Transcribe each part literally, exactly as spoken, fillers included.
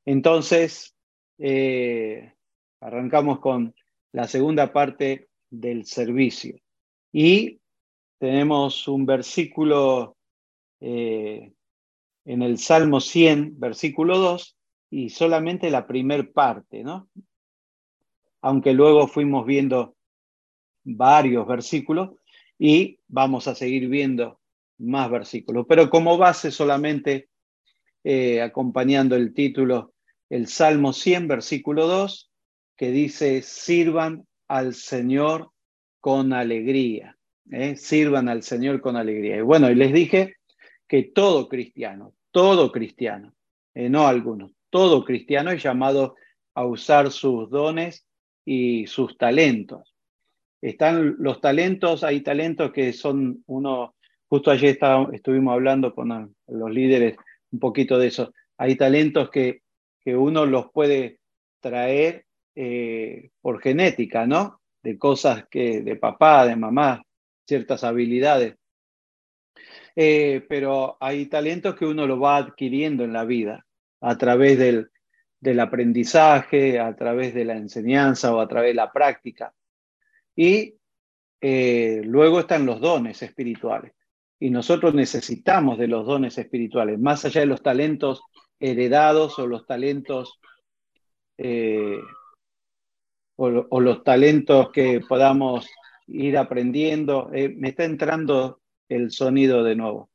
Entonces, eh, arrancamos con la segunda parte del servicio. Y tenemos un versículo eh, en el Salmo cien, versículo dos, y solamente la primer parte, ¿no? Aunque luego fuimos viendo varios versículos y vamos a seguir viendo más versículos. Pero como base solamente, eh, acompañando el título, el Salmo cien, versículo dos, que dice, sirvan al Señor con alegría. ¿eh? Sirvan al Señor con alegría. Y bueno, y les dije que todo cristiano, todo cristiano, eh, no algunos, todo cristiano es llamado a usar sus dones y sus talentos. Están los talentos, hay talentos que son uno, justo ayer está, estuvimos hablando con los líderes un poquito de eso, hay talentos que, que uno los puede traer eh, por genética, ¿no? De cosas que, de papá, de mamá, ciertas habilidades. Eh, pero hay talentos que uno lo va adquiriendo en la vida a través del, del aprendizaje, a través de la enseñanza o a través de la práctica. Y eh, luego están los dones espirituales. Y nosotros necesitamos de los dones espirituales, más allá de los talentos heredados o los talentos eh, o, o los talentos que podamos ir aprendiendo. Eh, me está entrando el sonido de nuevo.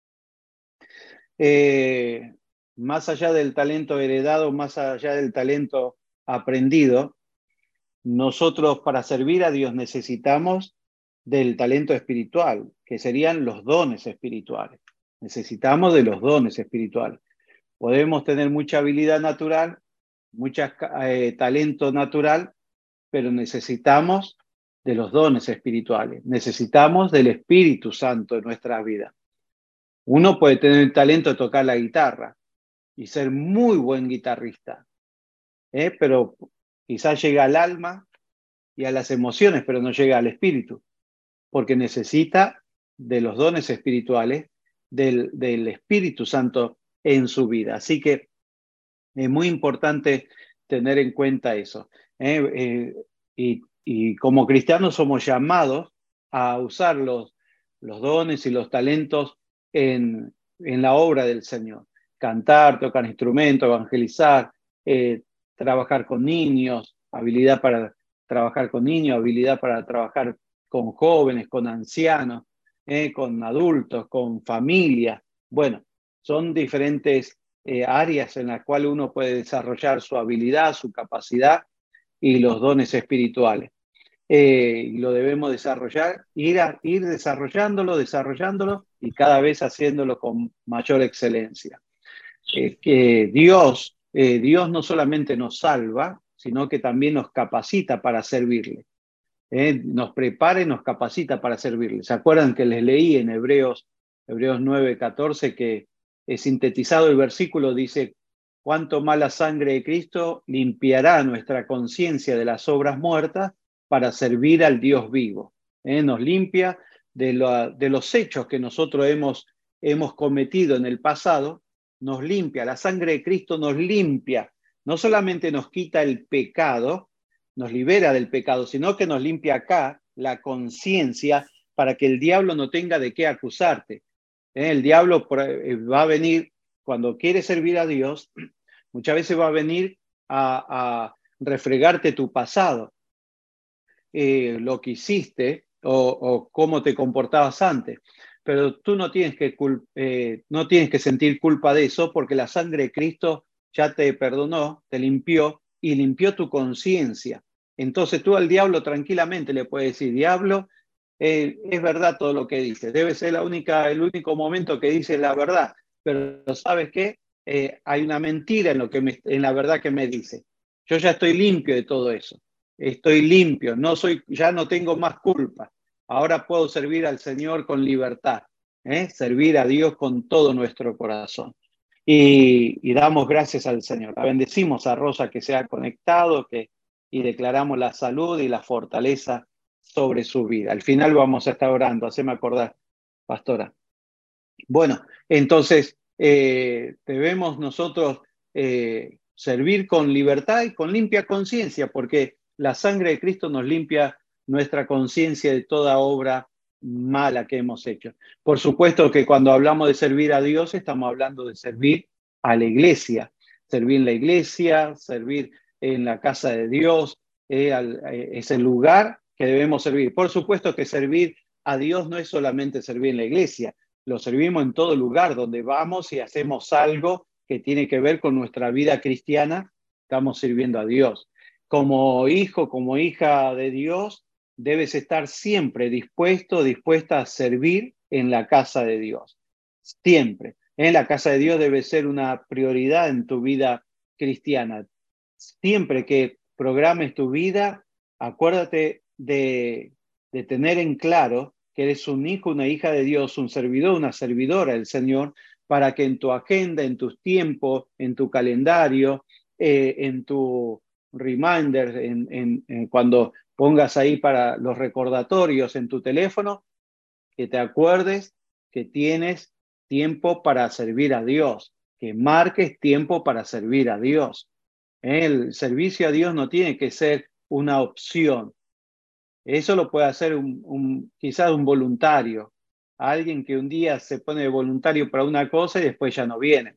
Eh, más allá del talento heredado, más allá del talento aprendido, nosotros para servir a Dios necesitamos del talento espiritual, que serían los dones espirituales. Necesitamos de los dones espirituales. Podemos tener mucha habilidad natural, mucho eh, talento natural, pero necesitamos de los dones espirituales. Necesitamos del Espíritu Santo en nuestra vida. Uno puede tener el talento de tocar la guitarra y ser muy buen guitarrista, ¿eh? pero quizás llega al alma y a las emociones, pero no llega al espíritu, porque necesita de los dones espirituales del, del Espíritu Santo en su vida. Así que es muy importante tener en cuenta eso. ¿eh? Eh, y, y como cristianos somos llamados a usar los, los dones y los talentos en, en la obra del Señor. Cantar, tocar instrumentos, evangelizar, eh, trabajar con niños, habilidad para trabajar con niños, habilidad para trabajar con jóvenes, con ancianos, eh, con adultos, con familias. Bueno, son diferentes eh, áreas en las cuales uno puede desarrollar su habilidad, su capacidad y los dones espirituales. Eh, y lo debemos desarrollar, ir, a, ir desarrollándolo, desarrollándolo y cada vez haciéndolo con mayor excelencia. Eh, que Dios, eh, Dios no solamente nos salva, sino que también nos capacita para servirle. Eh, nos prepara y nos capacita para servirle. ¿Se acuerdan que les leí en Hebreos, Hebreos nueve, catorce, que es sintetizado el versículo, dice, cuánto más la sangre de Cristo limpiará nuestra conciencia de las obras muertas para servir al Dios vivo. Eh, nos limpia de, lo, de los hechos que nosotros hemos, hemos cometido en el pasado, nos limpia, la sangre de Cristo nos limpia, no solamente nos quita el pecado, nos libera del pecado, sino que nos limpia acá la conciencia para que el diablo no tenga de qué acusarte. ¿Eh? El diablo va a venir, cuando quiere servir a Dios, muchas veces va a venir a, a refregarte tu pasado, eh, lo que hiciste o, o cómo te comportabas antes. Pero tú no tienes que, eh, no tienes que sentir culpa de eso porque la sangre de Cristo ya te perdonó, te limpió y limpió tu conciencia. Entonces tú al diablo tranquilamente le puedes decir, diablo, eh, es verdad todo lo que dices, debe ser la única, el único momento que dices la verdad, pero ¿sabes qué? Eh, hay una mentira en, lo que me, en la verdad que me dice. Yo ya estoy limpio de todo eso, estoy limpio, no soy, ya no tengo más culpa, ahora puedo servir al Señor con libertad, ¿eh? Servir a Dios con todo nuestro corazón. Y, y damos gracias al Señor. La bendecimos a Rosa que se ha conectado, que y declaramos la salud y la fortaleza sobre su vida. Al final vamos a estar orando, haceme acordar, pastora. Bueno, entonces eh, debemos nosotros eh, servir con libertad y con limpia conciencia, porque la sangre de Cristo nos limpia nuestra conciencia de toda obra mala que hemos hecho. Por supuesto que cuando hablamos de servir a Dios, estamos hablando de servir a la iglesia, servir en la iglesia, servir en la casa de Dios, eh, al, eh, es el lugar que debemos servir. Por supuesto que servir a Dios no es solamente servir en la iglesia, lo servimos en todo lugar donde vamos y hacemos algo que tiene que ver con nuestra vida cristiana, estamos sirviendo a Dios. Como hijo, como hija de Dios, debes estar siempre dispuesto, dispuesta a servir en la casa de Dios. Siempre. En la casa de Dios debe ser una prioridad en tu vida cristiana. Siempre que programes tu vida, acuérdate de, de tener en claro que eres un hijo, una hija de Dios, un servidor, una servidora del Señor, para que en tu agenda, en tus tiempos, en tu calendario, eh, en tu reminder, en, en, en cuando pongas ahí para los recordatorios en tu teléfono, que te acuerdes que tienes tiempo para servir a Dios, que marques tiempo para servir a Dios. El servicio a Dios no tiene que ser una opción. Eso lo puede hacer un, un, quizás un voluntario, alguien que un día se pone de voluntario para una cosa y después ya no viene.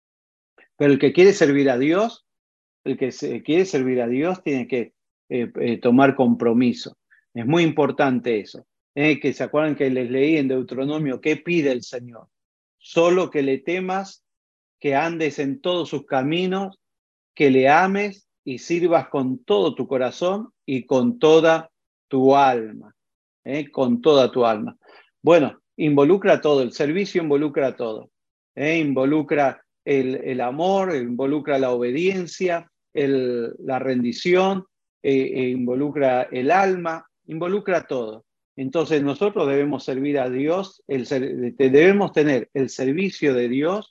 Pero el que quiere servir a Dios, el que se, quiere servir a Dios tiene que eh, eh, tomar compromiso. Es muy importante eso. Eh, que se acuerdan que les leí en Deuteronomio, ¿qué pide el Señor? Solo que le temas, que andes en todos sus caminos, que le ames y sirvas con todo tu corazón y con toda tu alma, ¿eh? Con toda tu alma. Bueno, involucra todo, el servicio involucra todo, ¿eh? Involucra el, el amor, involucra la obediencia, el, la rendición, eh, eh, involucra el alma, involucra todo. Entonces nosotros debemos servir a Dios, el, debemos tener el servicio de Dios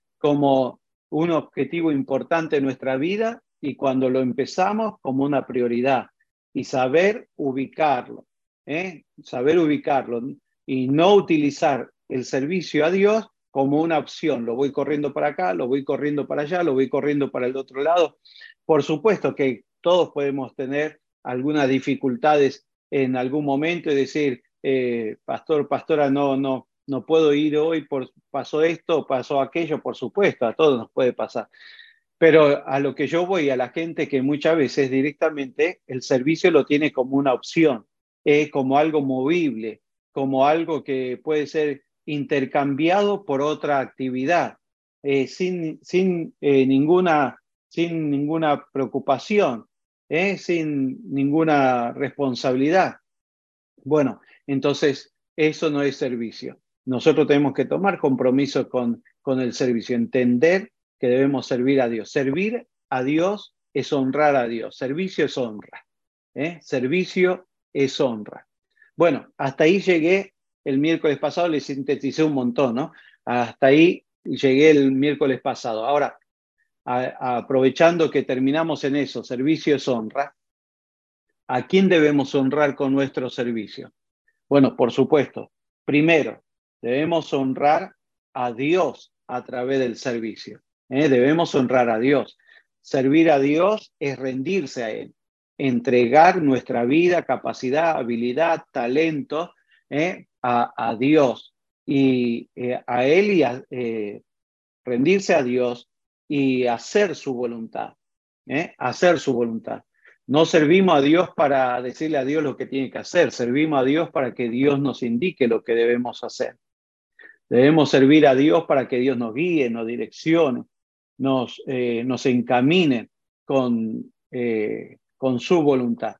como un objetivo importante en nuestra vida y cuando lo empezamos como una prioridad y saber ubicarlo, ¿eh? Saber ubicarlo y no utilizar el servicio a Dios como una opción. Lo voy corriendo para acá, lo voy corriendo para allá, lo voy corriendo para el otro lado. Por supuesto que todos podemos tener algunas dificultades en algún momento y decir, eh, pastor, pastora, no, no, no puedo ir hoy, por, pasó esto, pasó aquello, por supuesto, a todos nos puede pasar. Pero a lo que yo voy, a la gente que muchas veces directamente el servicio lo tiene como una opción, eh, como algo movible, como algo que puede ser intercambiado por otra actividad, eh, sin, sin, eh, ninguna, sin ninguna preocupación, eh, sin ninguna responsabilidad. Bueno, entonces eso no es servicio. Nosotros tenemos que tomar compromiso con, con el servicio, entender que debemos servir a Dios. Servir a Dios es honrar a Dios. Servicio es honra. ¿eh? Servicio es honra. Bueno, hasta ahí llegué el miércoles pasado, le sinteticé un montón, ¿no? Hasta ahí llegué el miércoles pasado. Ahora, a, a, aprovechando que terminamos en eso, servicio es honra, ¿a quién debemos honrar con nuestro servicio? Bueno, por supuesto, primero, debemos honrar a Dios a través del servicio. ¿eh? Debemos honrar a Dios. Servir a Dios es rendirse a Él, entregar nuestra vida, capacidad, habilidad, talento ¿eh? a, a Dios y eh, a Él y a, eh, rendirse a Dios y hacer su voluntad. ¿eh? Hacer su voluntad. No servimos a Dios para decirle a Dios lo que tiene que hacer, servimos a Dios para que Dios nos indique lo que debemos hacer. Debemos servir a Dios para que Dios nos guíe, nos direccione, nos, eh, nos encamine con, eh, con su voluntad.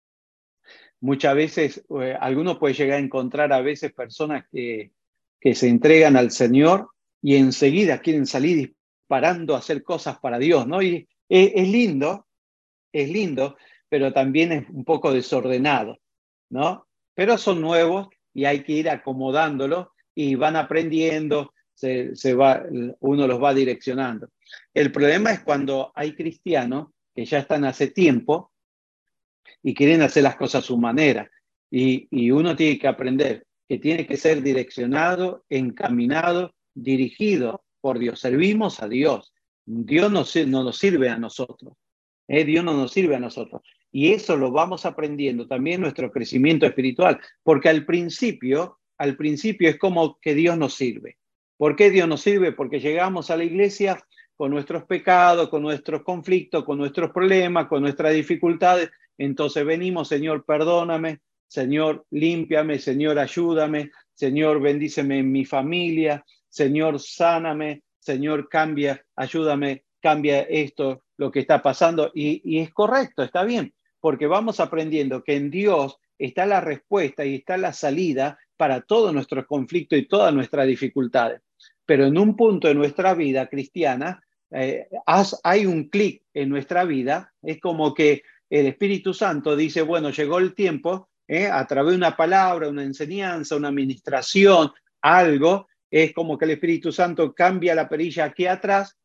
Muchas veces, eh, algunos puede llegar a encontrar a veces personas que, que se entregan al Señor y enseguida quieren salir disparando a hacer cosas para Dios, ¿no? Y es, es lindo, es lindo, pero también es un poco desordenado, ¿no? Pero son nuevos y hay que ir acomodándolos y van aprendiendo, se, se va, uno los va direccionando. El problema es cuando hay cristianos que ya están hace tiempo y quieren hacer las cosas a su manera. Y, y uno tiene que aprender que tiene que ser direccionado, encaminado, dirigido por Dios. Servimos a Dios. Dios no, no nos sirve a nosotros. ¿eh? Dios no nos sirve a nosotros. Y eso lo vamos aprendiendo también en nuestro crecimiento espiritual, porque al principio, al principio es como que Dios nos sirve. ¿Por qué Dios nos sirve? Porque llegamos a la iglesia con nuestros pecados, con nuestros conflictos, con nuestros problemas, con nuestras dificultades. Entonces venimos, Señor, perdóname, Señor, límpiame, Señor, ayúdame, Señor, bendíceme en mi familia, Señor, sáname, Señor, cambia, ayúdame, cambia esto, lo que está pasando. Y, y es correcto, está bien, porque vamos aprendiendo que en Dios está la respuesta y está la salida para todos nuestros conflictos y todas nuestras dificultades. Pero en un punto de nuestra vida cristiana, eh, has, hay un clic en nuestra vida, es como que el Espíritu Santo dice, bueno, llegó el tiempo, eh, a través de una palabra, una enseñanza, una administración, algo, es como que el Espíritu Santo cambia la perilla aquí atrás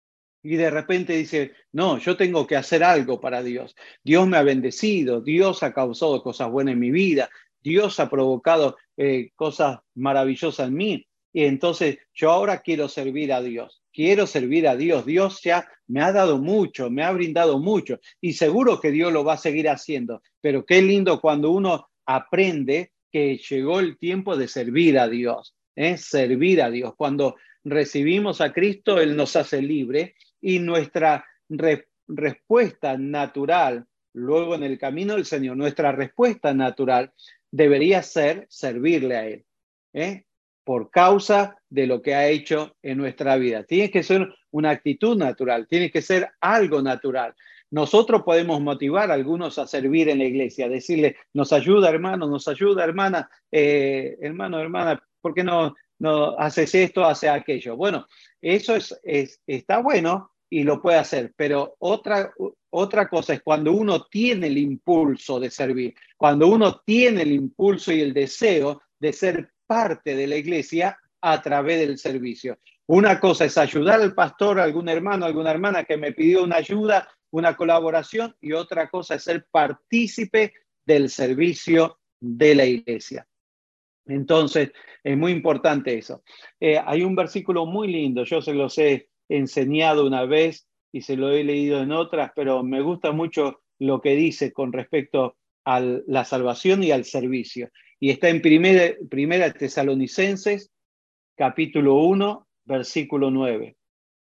y de repente dice, no, yo tengo que hacer algo para Dios. Dios me ha bendecido, Dios ha causado cosas buenas en mi vida, Dios ha provocado eh, cosas maravillosas en mí. Y entonces yo ahora quiero servir a Dios, quiero servir a Dios. Dios ya me ha dado mucho, me ha brindado mucho y seguro que Dios lo va a seguir haciendo. Pero qué lindo cuando uno aprende que llegó el tiempo de servir a Dios, ¿eh? Servir a Dios. Cuando recibimos a Cristo, Él nos hace libre. Y nuestra re respuesta natural, luego en el camino del Señor, nuestra respuesta natural debería ser servirle a Él, ¿eh? Por causa de lo que ha hecho en nuestra vida. Tiene que ser una actitud natural, tiene que ser algo natural. Nosotros podemos motivar a algunos a servir en la iglesia, decirle, nos ayuda hermano, nos ayuda hermana, eh, hermano, hermana, ¿por qué no, no haces esto, haces aquello? Bueno, eso es, es, está bueno y lo puede hacer, pero otra, otra cosa es cuando uno tiene el impulso de servir, cuando uno tiene el impulso y el deseo de ser parte de la iglesia a través del servicio. Una cosa es ayudar al pastor, a algún hermano, a alguna hermana que me pidió una ayuda, una colaboración, y otra cosa es ser partícipe del servicio de la iglesia. Entonces, es muy importante eso. Eh, hay un versículo muy lindo, yo se los he enseñado una vez y se lo he leído en otras, pero me gusta mucho lo que dice con respecto a la salvación y al servicio. Y está en Primera, primera Tesalonicenses, capítulo uno, versículo nueve.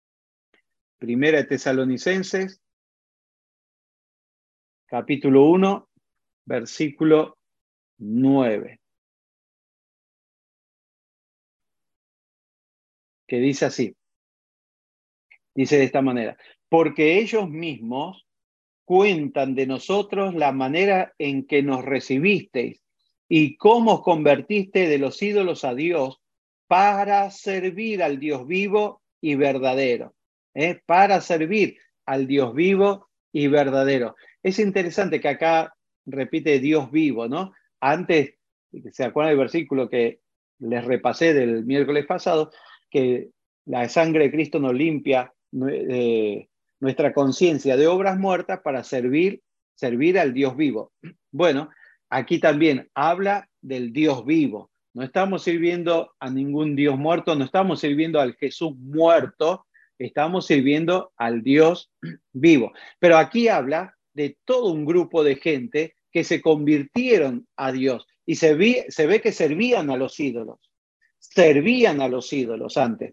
Primera Tesalonicenses, capítulo uno, versículo nueve. Que dice así, dice de esta manera, porque ellos mismos cuentan de nosotros la manera en que nos recibisteis y cómo os convertiste de los ídolos a Dios para servir al Dios vivo y verdadero, ¿eh? Para servir al Dios vivo y verdadero. Es interesante que acá repite Dios vivo, ¿no? Antes, ¿se acuerdan del versículo que les repasé del miércoles pasado? Que la sangre de Cristo nos limpia eh, nuestra conciencia de obras muertas para servir, servir al Dios vivo. Bueno, aquí también habla del Dios vivo. No estamos sirviendo a ningún Dios muerto, no estamos sirviendo al Jesús muerto, estamos sirviendo al Dios vivo. Pero aquí habla de todo un grupo de gente que se convirtieron a Dios y se, vi, se ve que servían a los ídolos, servían a los ídolos antes.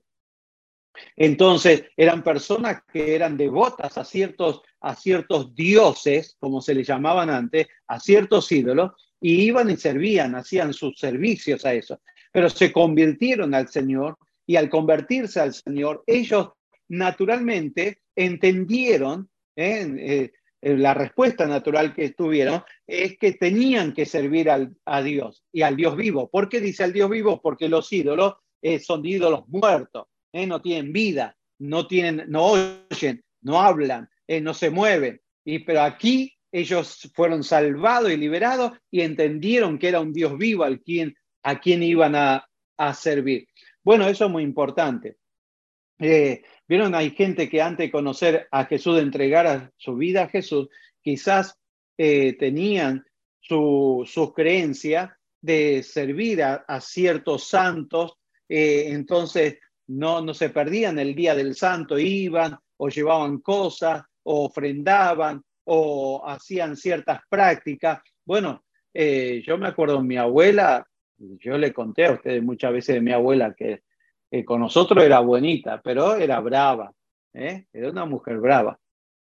Entonces, eran personas que eran devotas a ciertos, a ciertos dioses, como se les llamaban antes, a ciertos ídolos, y iban y servían, hacían sus servicios a eso. Pero se convirtieron al Señor, y al convertirse al Señor, ellos naturalmente entendieron, ¿eh? Eh, la respuesta natural que tuvieron es que tenían que servir al, a Dios y al Dios vivo. ¿Por qué dice al Dios vivo? Porque los ídolos eh, son ídolos muertos. Eh, no tienen vida, no, tienen, no oyen, no hablan, eh, no se mueven. Y, pero aquí ellos fueron salvados y liberados y entendieron que era un Dios vivo al quien, a quien iban a, a servir. Bueno, eso es muy importante. Eh, Vieron, hay gente que antes de conocer a Jesús, de entregar su vida a Jesús, quizás eh, tenían su, sus creencias de servir a, a ciertos santos, eh, entonces no, no se perdían el día del santo, iban, o llevaban cosas, o ofrendaban, o hacían ciertas prácticas. Bueno, eh, yo me acuerdo de mi abuela, yo le conté a ustedes muchas veces de mi abuela que eh, con nosotros era bonita, pero era brava, ¿eh? Era una mujer brava.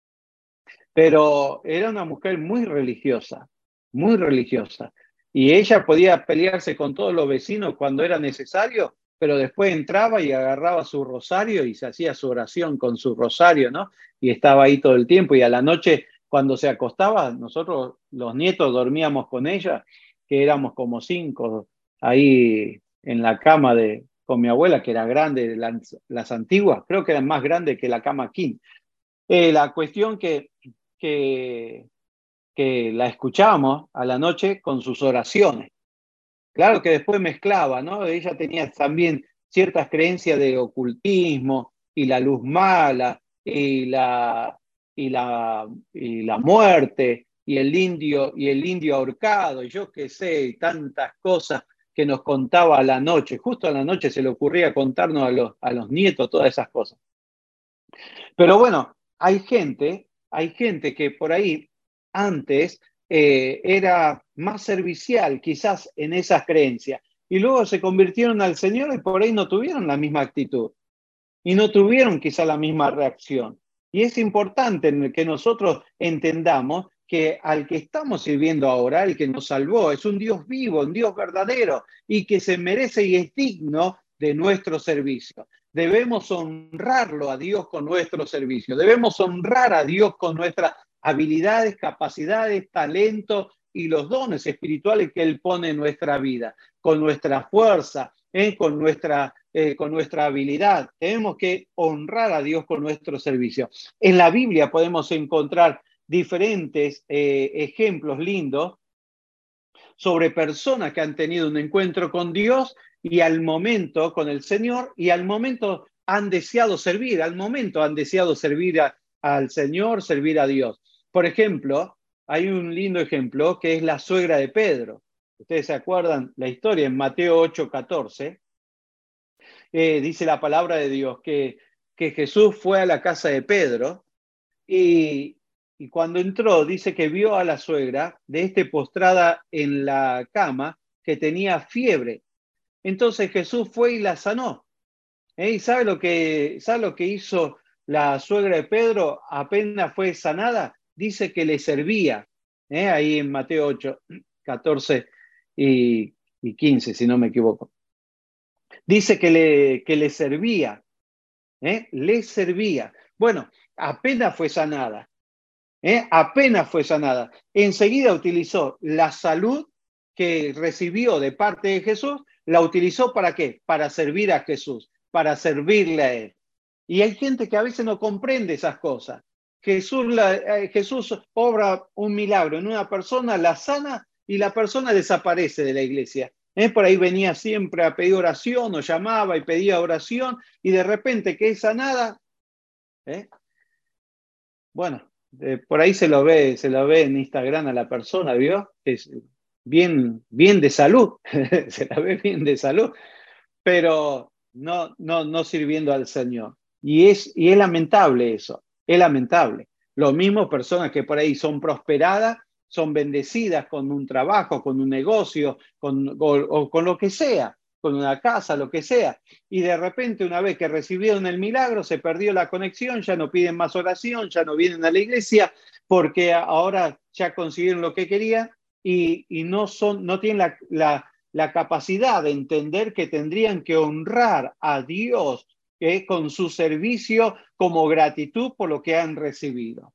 Pero era una mujer muy religiosa, muy religiosa. Y ella podía pelearse con todos los vecinos cuando era necesario, pero después entraba y agarraba su rosario y se hacía su oración con su rosario, ¿no? Y estaba ahí todo el tiempo. Y a la noche, cuando se acostaba, nosotros, los nietos, dormíamos con ella, que éramos como cinco, ahí en la cama de, con mi abuela, que era grande, las, las antiguas, creo que eran más grandes que la cama king. Eh, la cuestión que que, que la escuchábamos a la noche con sus oraciones. Claro que después mezclaba, ¿no? Ella tenía también ciertas creencias de ocultismo y la luz mala y la, y la, y la muerte y el indio y el indio ahorcado y yo qué sé, y tantas cosas que nos contaba a la noche. Justo a la noche se le ocurría contarnos a los, a los nietos todas esas cosas. Pero bueno, hay gente, hay gente que por ahí antes eh, era más servicial quizás en esas creencias y luego se convirtieron al Señor y por ahí no tuvieron la misma actitud y no tuvieron quizás la misma reacción. Y es importante que nosotros entendamos que al que estamos sirviendo ahora, el que nos salvó, es un Dios vivo, un Dios verdadero y que se merece y es digno de nuestro servicio. Debemos honrarlo a Dios con nuestro servicio. Debemos honrar a Dios con nuestras habilidades, capacidades, talentos y los dones espirituales que Él pone en nuestra vida, con nuestra fuerza, ¿eh? con, nuestra, eh, con nuestra habilidad. Tenemos que honrar a Dios con nuestro servicio. En la Biblia podemos encontrar diferentes eh, ejemplos lindos sobre personas que han tenido un encuentro con Dios y al momento con el Señor y al momento han deseado servir, al momento han deseado servir a, al Señor, servir a Dios. Por ejemplo, hay un lindo ejemplo que es la suegra de Pedro. Ustedes se acuerdan la historia en Mateo ocho catorce. Eh, dice la palabra de Dios que, que Jesús fue a la casa de Pedro y, y cuando entró dice que vio a la suegra de este postrada en la cama que tenía fiebre. Entonces Jesús fue y la sanó. ¿Eh? ¿Y sabe lo que, sabe lo que hizo la suegra de Pedro apenas fue sanada? Dice que le servía. ¿Eh? Ahí en Mateo ocho, catorce y, y quince, si no me equivoco. Dice que le, que le servía. ¿Eh? Le servía. Bueno, apenas fue sanada. ¿Eh? Apenas fue sanada. Enseguida utilizó la salud que recibió de parte de Jesús, la utilizó ¿para qué? Para servir a Jesús, para servirle a Él. Y hay gente que a veces no comprende esas cosas. Jesús, la, eh, Jesús obra un milagro en una persona, la sana y la persona desaparece de la iglesia. ¿Eh? Por ahí venía siempre a pedir oración o llamaba y pedía oración y de repente que es sanada. ¿Eh? Bueno, eh, por ahí se lo ve, se lo ve en Instagram a la persona, ¿vio? Es bien, bien de salud, se la ve bien de salud, pero no, no, no sirviendo al Señor. Y es, y es lamentable eso, es lamentable. Lo mismo personas que por ahí son prosperadas, son bendecidas con un trabajo, con un negocio, con, o, o con lo que sea, con una casa, lo que sea. Y de repente, una vez que recibieron el milagro, se perdió la conexión, ya no piden más oración, ya no vienen a la iglesia, porque ahora ya consiguieron lo que querían y, y no, son, no tienen la, la, la capacidad de entender que tendrían que honrar a Dios eh, con su servicio como gratitud por lo que han recibido,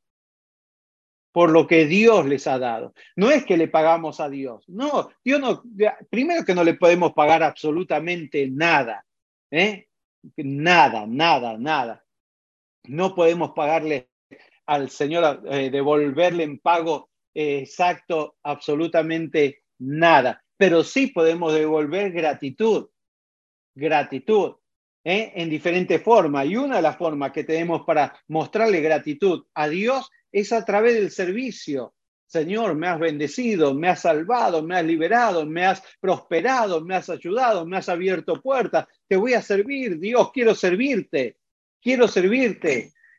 por lo que Dios les ha dado. No es que le pagamos a Dios. No, Dios no, primero que no le podemos pagar absolutamente nada. ¿eh? Nada, nada, nada. No podemos pagarle al Señor, eh, devolverle en pago eh, exacto absolutamente nada. Pero sí podemos devolver gratitud, gratitud. ¿eh? En diferentes formas. Y una de las formas que tenemos para mostrarle gratitud a Dios es a través del servicio. Señor, me has bendecido, me has salvado, me has liberado, me has prosperado, me has ayudado, me has abierto puertas. Te voy a servir, Dios, quiero servirte, quiero servirte.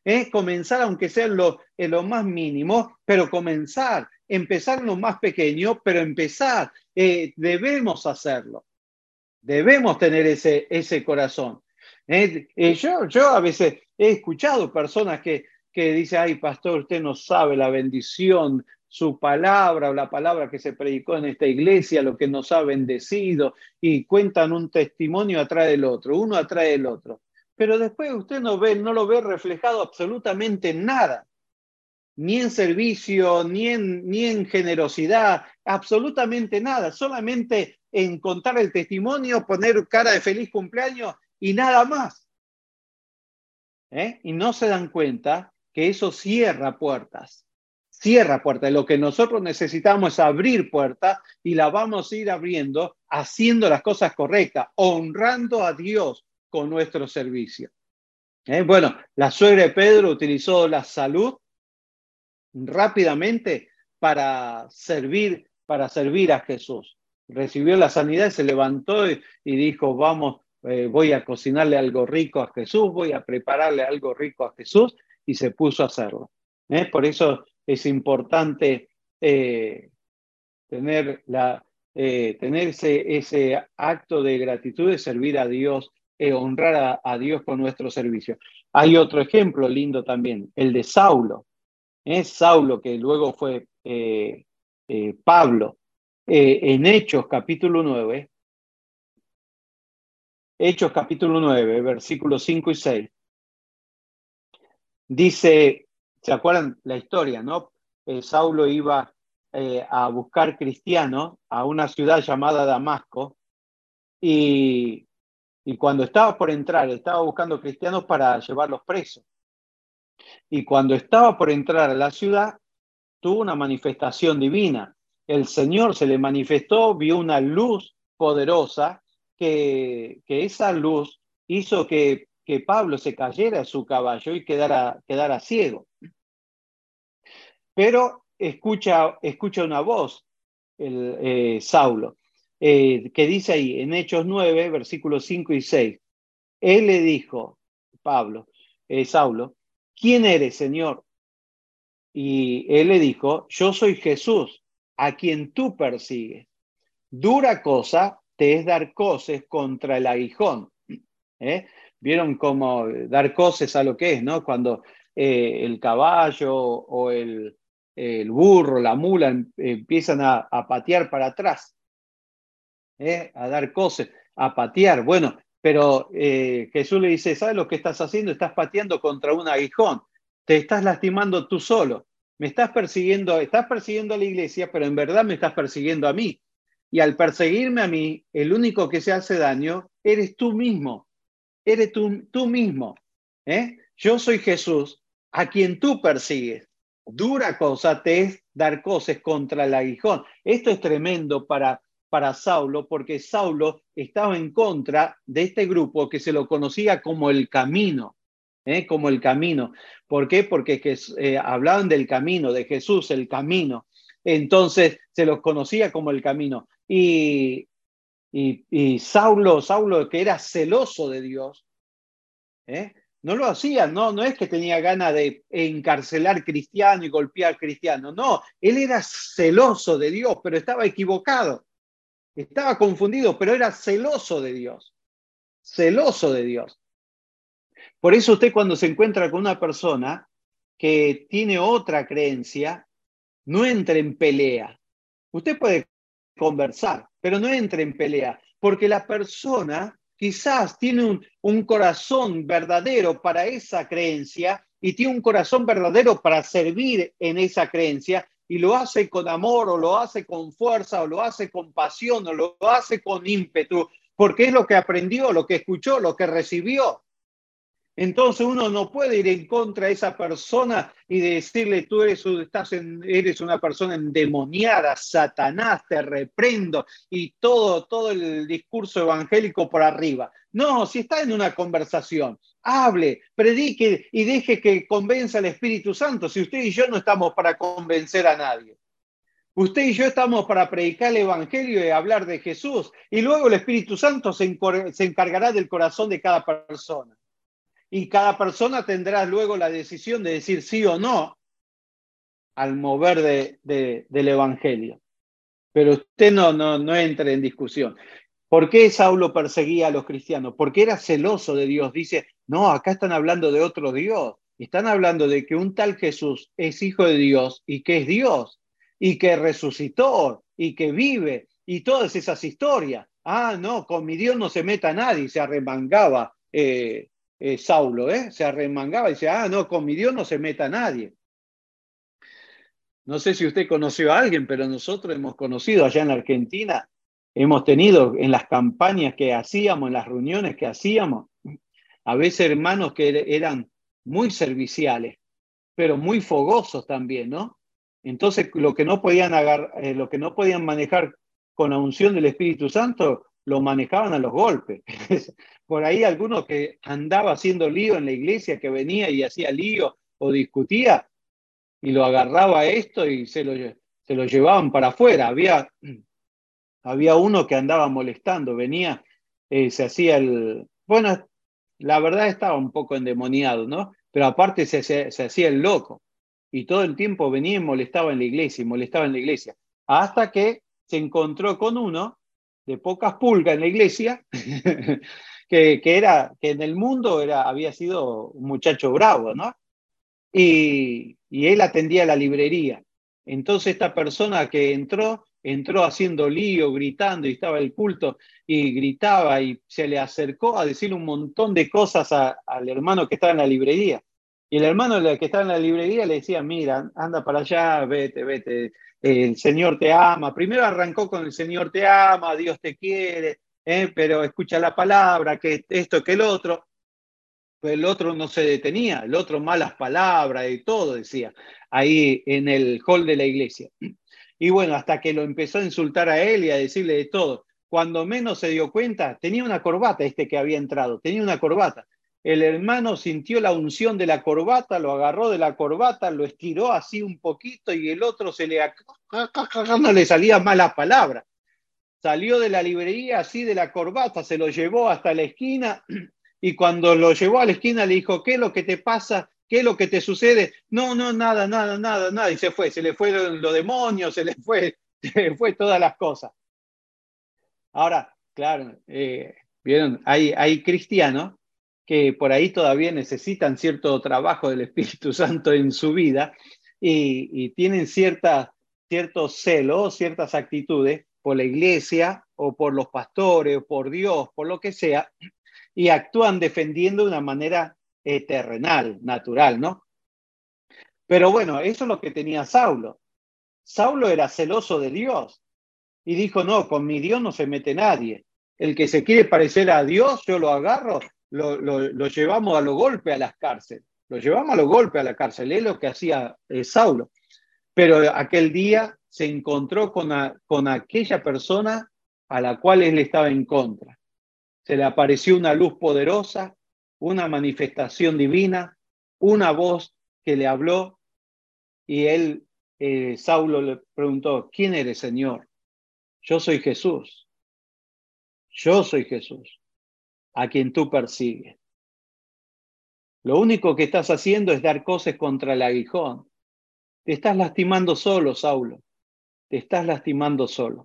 ¿eh? Comenzar, aunque sea en lo, en lo más mínimo, pero comenzar, empezar en lo más pequeño, pero empezar. Eh, debemos hacerlo. Debemos tener ese, ese corazón. ¿eh? Eh, yo, yo a veces he escuchado personas que, que dicen, ay, pastor, usted no sabe la bendición, su palabra o la palabra que se predicó en esta iglesia, lo que nos ha bendecido, y cuentan un testimonio atrás del otro, uno atrás del otro. Pero después usted no ve, no lo ve reflejado absolutamente en nada, ni en servicio, ni en, ni en generosidad, absolutamente nada, solamente en contar el testimonio, poner cara de feliz cumpleaños y nada más. ¿Eh? Y no se dan cuenta que eso cierra puertas, cierra puertas. Lo que nosotros necesitamos es abrir puertas y la vamos a ir abriendo haciendo las cosas correctas, honrando a Dios con nuestro servicio. ¿Eh? Bueno, la suegra de Pedro utilizó la salud rápidamente para servir, para servir a Jesús. Recibió la sanidad, se levantó y, y dijo, vamos, eh, voy a cocinarle algo rico a Jesús, voy a prepararle algo rico a Jesús, y se puso a hacerlo. ¿Eh? Por eso es importante eh, tener, la, eh, tener ese, ese acto de gratitud, de servir a Dios, eh, honrar a, a Dios con nuestro servicio. Hay otro ejemplo lindo también, el de Saulo. Es Saulo, que luego fue eh, eh, Pablo. Eh, en Hechos capítulo nueve, Hechos capítulo nueve, versículos cinco y seis, dice, ¿se acuerdan la historia, no? Eh, Saulo iba eh, a buscar cristianos a una ciudad llamada Damasco, y, y cuando estaba por entrar, estaba buscando cristianos para llevarlos presos. Y cuando estaba por entrar a la ciudad, tuvo una manifestación divina. El Señor se le manifestó, vio una luz poderosa, que, que esa luz hizo que, que Pablo se cayera de su caballo y quedara, quedara ciego. Pero escucha, escucha una voz, el, eh, Saulo, eh, que dice ahí en Hechos nueve, versículos cinco y seis. Él le dijo, Pablo, eh, Saulo, ¿quién eres, Señor? Y él le dijo, yo soy Jesús, a quien tú persigues. Dura cosa te es dar coces contra el aguijón. ¿Eh? ¿Vieron cómo dar coces a lo que es, ¿no? Cuando eh, el caballo o el, el burro, la mula em, empiezan a, a patear para atrás, ¿eh? A dar coces, a patear. Bueno, pero eh, Jesús le dice, ¿sabes lo que estás haciendo? Estás pateando contra un aguijón. Te estás lastimando tú solo. Me estás persiguiendo, estás persiguiendo a la iglesia, pero en verdad me estás persiguiendo a mí. Y al perseguirme a mí, el único que se hace daño eres tú mismo. Eres tú, tú mismo. ¿eh? Yo soy Jesús, a quien tú persigues. Dura cosa te es dar coces contra el aguijón. Esto es tremendo para, para Saulo, porque Saulo estaba en contra de este grupo que se lo conocía como el camino. ¿eh? Como el camino. ¿Por qué? Porque que, eh, hablaban del camino, de Jesús, el camino. Entonces se los conocía como el camino. Y, y, y Saulo, Saulo, que era celoso de Dios, ¿eh? no lo hacía, no, no es que tenía ganas de encarcelar cristiano y golpear cristiano, no, él era celoso de Dios, pero estaba equivocado, estaba confundido, pero era celoso de Dios, celoso de Dios. Por eso usted, cuando se encuentra con una persona que tiene otra creencia, no entre en pelea. Usted puede conversar, pero no entre en pelea, porque la persona quizás tiene un, un corazón verdadero para esa creencia y tiene un corazón verdadero para servir en esa creencia, y lo hace con amor, o lo hace con fuerza, o lo hace con pasión, o lo hace con ímpetu, porque es lo que aprendió, lo que escuchó, lo que recibió. Entonces uno no puede ir en contra de esa persona y decirle, tú eres, estás en, eres una persona endemoniada, Satanás, te reprendo, y todo, todo el discurso evangélico por arriba. No, si está en una conversación, hable, predique y deje que convenza al Espíritu Santo. Si usted y yo no estamos para convencer a nadie. Usted y yo estamos para predicar el evangelio y hablar de Jesús, y luego el Espíritu Santo se, se encargará del corazón de cada persona. Y cada persona tendrá luego la decisión de decir sí o no al mover de, de, del Evangelio. Pero usted no, no, no entre en discusión. ¿Por qué Saulo perseguía a los cristianos? Porque era celoso de Dios. Dice, no, acá están hablando de otro Dios. Están hablando de que un tal Jesús es hijo de Dios y que es Dios y que resucitó y que vive y todas esas historias. Ah, no, con mi Dios no se meta nadie. Se arremangaba eh, eh, Saulo, ¿eh? Se arremangaba y decía, ah, no, con mi Dios no se meta nadie. No sé si usted conoció a alguien, pero nosotros hemos conocido allá en la Argentina, hemos tenido en las campañas que hacíamos, en las reuniones que hacíamos, a veces hermanos que eran muy serviciales, pero muy fogosos también, ¿no? Entonces, lo que no podían agarrar, eh, lo que no podían manejar con la unción del Espíritu Santo, lo manejaban a los golpes. Por ahí algunos que andaba haciendo lío en la iglesia, que venía y hacía lío o discutía, y lo agarraba esto y se lo, se lo llevaban para afuera. Había, había uno que andaba molestando, venía, eh, se hacía el... Bueno, la verdad estaba un poco endemoniado, ¿no? Pero aparte se, se, se hacía el loco. Y todo el tiempo venía y molestaba en la iglesia, y molestaba en la iglesia. Hasta que se encontró con uno de pocas pulgas en la iglesia, que, que, era, que en el mundo era, había sido un muchacho bravo, ¿no? Y, y él atendía la librería. Entonces esta persona que entró, entró haciendo lío, gritando, y estaba el culto, y gritaba, y se le acercó a decirle un montón de cosas a, al hermano que estaba en la librería. Y el hermano que estaba en la librería le decía, mira, anda para allá, vete, vete, el Señor te ama. Primero arrancó con el Señor te ama, Dios te quiere, ¿eh? Pero escucha la palabra, que esto, que el otro. Pero el otro no se detenía, el otro malas palabras y todo decía, ahí en el hall de la iglesia. Y bueno, hasta que lo empezó a insultar a él y a decirle de todo. Cuando menos se dio cuenta, tenía una corbata este que había entrado, tenía una corbata. El hermano sintió la unción de la corbata, lo agarró de la corbata, lo estiró así un poquito y el otro se le, no le salía malas palabras. Salió de la librería así de la corbata, se lo llevó hasta la esquina y cuando lo llevó a la esquina le dijo, ¿qué es lo que te pasa? ¿Qué es lo que te sucede? No, no, nada, nada, nada, nada. Y se fue, se le fue los demonios, se le fue, se le fue todas las cosas. Ahora, claro, eh, vieron, hay, hay cristianos que por ahí todavía necesitan cierto trabajo del Espíritu Santo en su vida y, y tienen cierta, ciertos celos, ciertas actitudes por la iglesia o por los pastores, o por Dios, por lo que sea, y actúan defendiendo de una manera eh, terrenal, natural, ¿no? Pero bueno, eso es lo que tenía Saulo. Saulo era celoso de Dios y dijo, no, con mi Dios no se mete nadie. El que se quiere parecer a Dios, yo lo agarro, lo, lo, lo llevamos a los golpes a las cárceles. Lo llevamos a los golpes a la cárcel, es lo que hacía eh, Saulo. Pero aquel día se encontró con, a, con aquella persona a la cual él estaba en contra. Se le apareció una luz poderosa, una manifestación divina, una voz que le habló y él, eh, Saulo le preguntó, ¿quién eres, Señor? Yo soy Jesús. Yo soy Jesús, a quien tú persigues. Lo único que estás haciendo es dar cosas contra el aguijón. Te estás lastimando solo, Saulo. Te estás lastimando solo.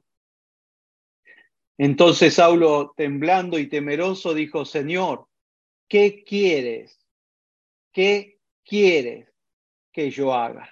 Entonces Saulo, temblando y temeroso, dijo, Señor, ¿qué quieres? ¿Qué quieres que yo haga?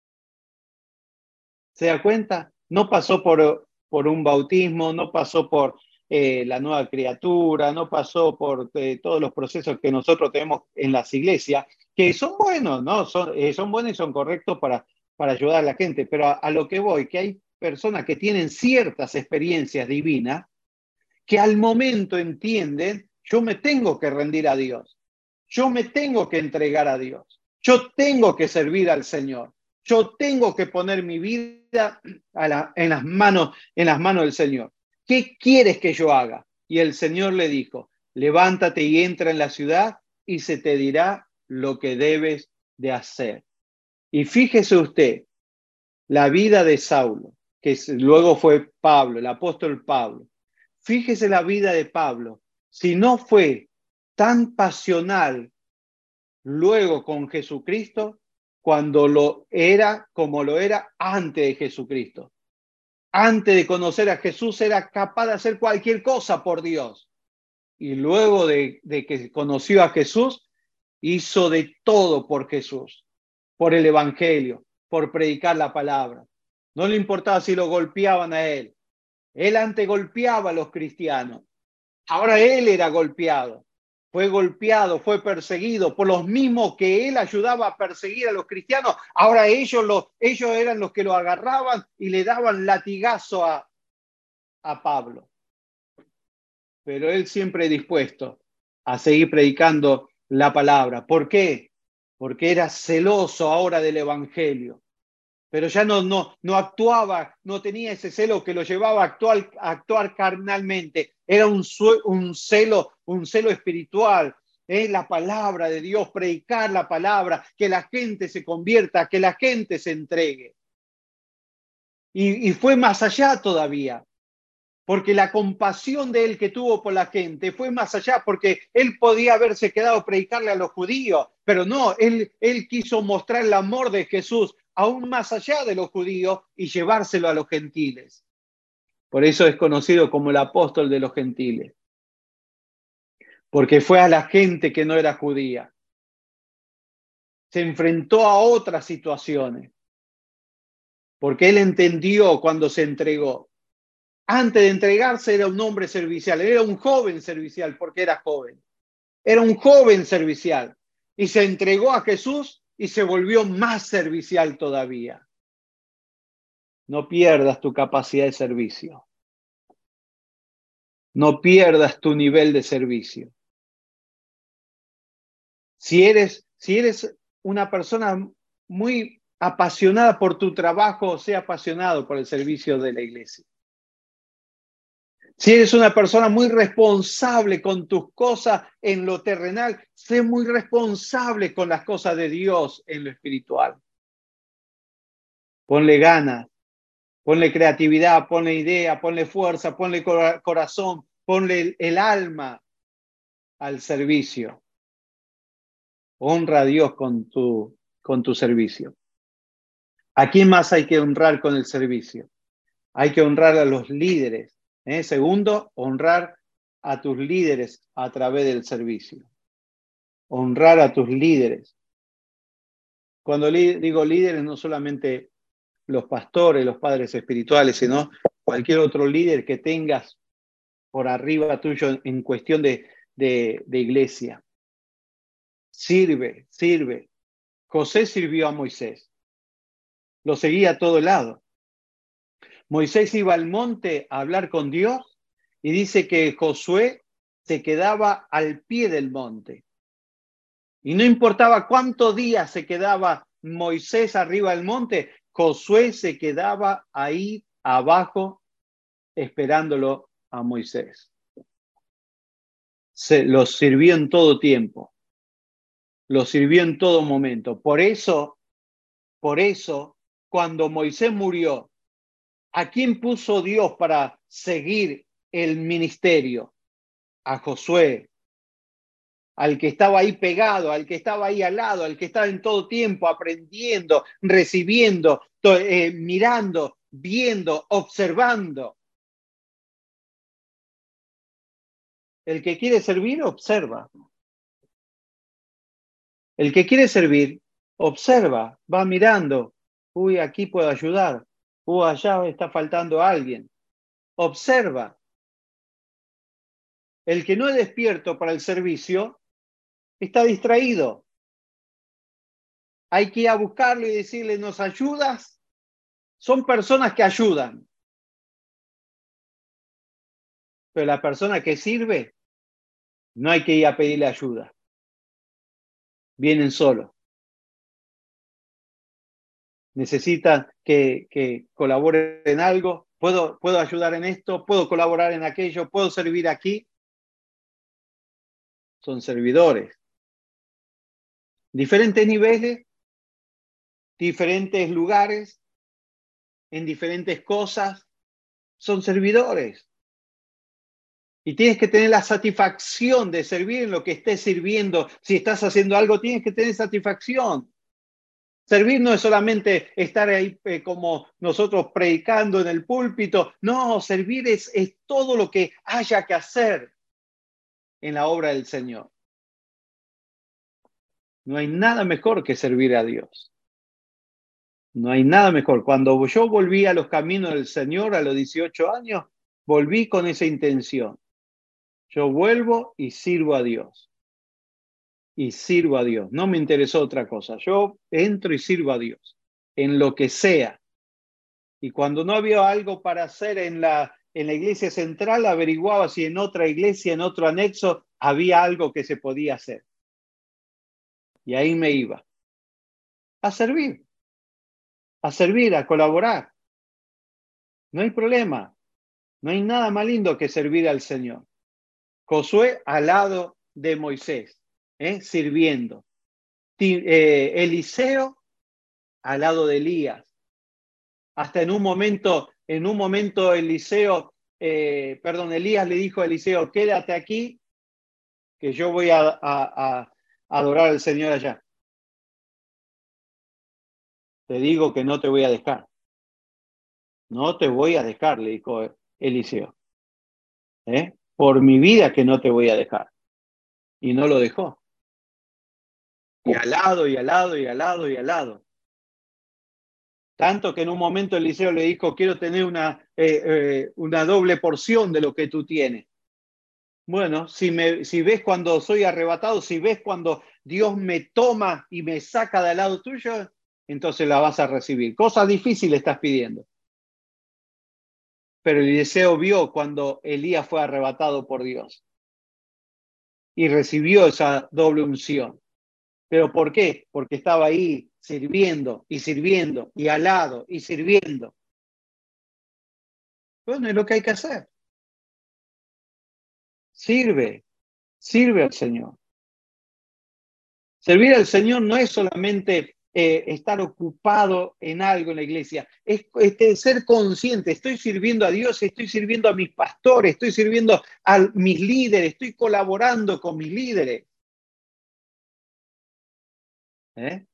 ¿Se da cuenta? No pasó por, por un bautismo, no pasó por eh, la nueva criatura, no pasó por eh, todos los procesos que nosotros tenemos en las iglesias, que son buenos, ¿no? Son, eh, son buenos y son correctos para, para ayudar a la gente, pero a, a lo que voy, que hay personas que tienen ciertas experiencias divinas que al momento entienden, yo me tengo que rendir a Dios, yo me tengo que entregar a Dios, yo tengo que servir al Señor. Yo tengo que poner mi vida a la, en, las manos, en las manos del Señor. ¿Qué quieres que yo haga? Y el Señor le dijo, levántate y entra en la ciudad y se te dirá lo que debes de hacer. Y fíjese usted, la vida de Saulo, que luego fue Pablo, el apóstol Pablo. Fíjese la vida de Pablo. Si no fue tan pasional luego con Jesucristo, cuando lo era como lo era antes de Jesucristo. Antes de conocer a Jesús era capaz de hacer cualquier cosa por Dios. Y luego de, de que conoció a Jesús, hizo de todo por Jesús, por el Evangelio, por predicar la palabra. No le importaba si lo golpeaban a él. Él antes golpeaba a los cristianos. Ahora él era golpeado. Fue golpeado, fue perseguido por los mismos que él ayudaba a perseguir a los cristianos. Ahora ellos, lo, ellos eran los que lo agarraban y le daban latigazo a, a Pablo. Pero él siempre dispuesto a seguir predicando la palabra. ¿Por qué? Porque era celoso ahora del Evangelio. Pero ya no, no, no actuaba, no tenía ese celo que lo llevaba a actuar, a actuar carnalmente. Era un, un, celo, un celo espiritual. Es la palabra de Dios, predicar la palabra, que la gente se convierta, que la gente se entregue. Y, y fue más allá todavía, porque la compasión de él que tuvo por la gente fue más allá, porque él podía haberse quedado a predicarle a los judíos, pero no, él, él quiso mostrar el amor de Jesús aún más allá de los judíos y llevárselo a los gentiles. Por eso es conocido como el apóstol de los gentiles, porque fue a la gente que no era judía. Se enfrentó a otras situaciones, porque él entendió cuando se entregó. Antes de entregarse era un hombre servicial, era un joven servicial porque era joven. Era un joven servicial y se entregó a Jesús y se volvió más servicial todavía. No pierdas tu capacidad de servicio. No pierdas tu nivel de servicio. Si eres, si eres una persona muy apasionada por tu trabajo, sea apasionado por el servicio de la iglesia. Si eres una persona muy responsable con tus cosas en lo terrenal, sé muy responsable con las cosas de Dios en lo espiritual. Ponle ganas, ponle creatividad, ponle idea, ponle fuerza, ponle corazón, ponle el, el alma al servicio. Honra a Dios con tu, con tu servicio. ¿A quién más hay que honrar con el servicio? Hay que honrar a los líderes. ¿eh? Segundo, honrar a tus líderes a través del servicio. Honrar a tus líderes. Cuando li- digo líderes, no solamente los pastores, los padres espirituales, sino cualquier otro líder que tengas por arriba tuyo en cuestión de, de, de iglesia. Sirve, sirve. José sirvió a Moisés. Lo seguía a todo lado. Moisés iba al monte a hablar con Dios y dice que Josué se quedaba al pie del monte. Y no importaba cuántos días se quedaba Moisés arriba del monte, Josué se quedaba ahí abajo esperándolo a Moisés. Se lo sirvió en todo tiempo. Lo sirvió en todo momento. Por eso, por eso, cuando Moisés murió, ¿a quién puso Dios para seguir el ministerio? A Josué, al que estaba ahí pegado, al que estaba ahí al lado, al que estaba en todo tiempo aprendiendo, recibiendo, eh, mirando, viendo, observando. El que quiere servir, observa. El que quiere servir, observa, va mirando. Uy, aquí puedo ayudar. Uy, allá está faltando alguien. Observa. El que no es despierto para el servicio, está distraído. Hay que ir a buscarlo y decirle, ¿nos ayudas? Son personas que ayudan. Pero la persona que sirve, no hay que ir a pedirle ayuda. Vienen solos. Necesitan que, que colaboren en algo. ¿Puedo, ¿Puedo ayudar en esto? ¿Puedo colaborar en aquello? ¿Puedo servir aquí? Son servidores. Diferentes niveles, diferentes lugares, en diferentes cosas. Son servidores. Y tienes que tener la satisfacción de servir en lo que estés sirviendo. Si estás haciendo algo, tienes que tener satisfacción. Servir no es solamente estar ahí eh, como nosotros predicando en el púlpito. No, servir es, es todo lo que haya que hacer en la obra del Señor. No hay nada mejor que servir a Dios. No hay nada mejor. Cuando yo volví a los caminos del Señor a los dieciocho años, volví con esa intención. Yo vuelvo y sirvo a Dios. Y sirvo a Dios. No me interesó otra cosa. Yo entro y sirvo a Dios. En lo que sea. Y cuando no había algo para hacer en la, en la iglesia central, averiguaba si en otra iglesia, en otro anexo, había algo que se podía hacer. Y ahí me iba. A servir. A servir, a colaborar. No hay problema. No hay nada más lindo que servir al Señor. Josué al lado de Moisés, ¿eh? Sirviendo. Eh, Eliseo al lado de Elías. Hasta en un momento, en un momento Eliseo, eh, perdón, Elías le dijo a Eliseo, quédate aquí, que yo voy a, a, a adorar al Señor allá. Te digo que no te voy a dejar. No te voy a dejar, le dijo Eliseo. ¿Eh? Por mi vida que no te voy a dejar. Y no lo dejó. Y al lado, y al lado, y al lado, y al lado. Tanto que en un momento Eliseo le dijo, quiero tener una, eh, eh, una doble porción de lo que tú tienes. Bueno, si, me, si ves cuando soy arrebatado, si ves cuando Dios me toma y me saca del lado tuyo, entonces la vas a recibir. Cosas difíciles estás pidiendo. Pero Eliseo vio cuando Elías fue arrebatado por Dios y recibió esa doble unción. ¿Pero por qué? Porque estaba ahí sirviendo y sirviendo y al lado y sirviendo. Bueno, es lo que hay que hacer. Sirve, sirve al Señor. Servir al Señor no es solamente eh, estar ocupado en algo en la iglesia, es este, ser consciente, estoy sirviendo a Dios, estoy sirviendo a mis pastores, estoy sirviendo a mis líderes, estoy colaborando con mis líderes. ¿Eh?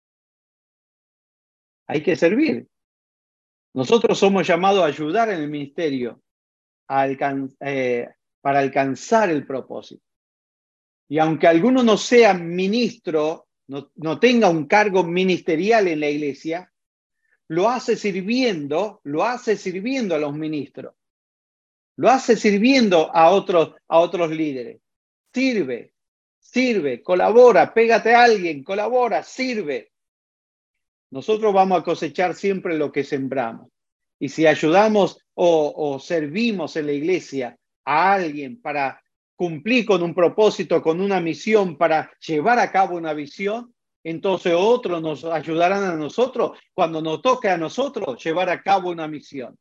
Hay que servir. Nosotros somos llamados a ayudar en el ministerio a alcan eh, para alcanzar el propósito. Y aunque alguno no sea ministro, no, no tenga un cargo ministerial en la iglesia, lo hace sirviendo, lo hace sirviendo a los ministros, lo hace sirviendo a otros, a otros líderes. Sirve, sirve, colabora, pégate a alguien, colabora, sirve. Nosotros vamos a cosechar siempre lo que sembramos. Y si ayudamos o, o servimos en la iglesia a alguien para cumplir con un propósito, con una misión, para llevar a cabo una visión, entonces otros nos ayudarán a nosotros cuando nos toque a nosotros llevar a cabo una misión.